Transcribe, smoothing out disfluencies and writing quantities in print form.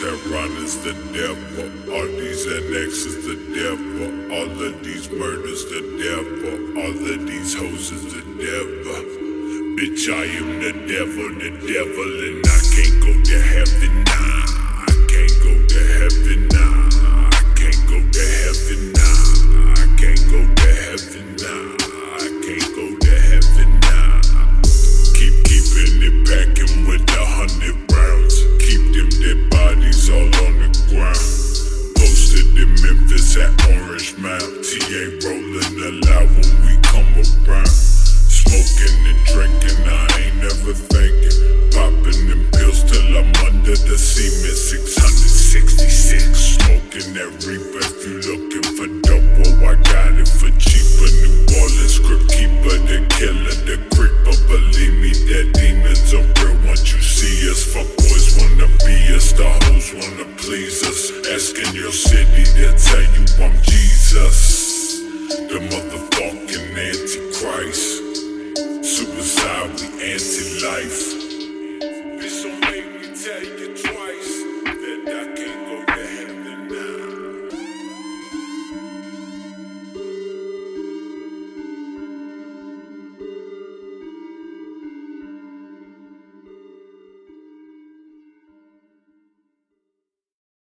Tehran is the devil. All these NX is the devil. All of these murders the devil. All of these hoes is the devil. Bitch, I am the devil, and I can't go to heaven now. I can't go to heaven now. I can't go to heaven now. I can't go to heaven now. I can't go to heaven now. Keeping it packing with 100 rounds. Keep them dead bodies all on the ground. Posted in Memphis at Orange Mount. TA rolling the loud when we come around. Smoking and drinking, I ain't never thinking. Popping them pills till I'm under the cement. 666. Smoking that reaper. If you looking for dope, oh, I got it for cheaper. New Orleans script keeper, the killer, the creeper. Believe me, that demons are real. Once you see us, fuck boys wanna be us. The hoes wanna please us. Asking your city, they'll tell you I'm Jesus. The motherfucking Antichrist. Suicide, we anti-life. Bitch, don't make me tell you twice that I can't go.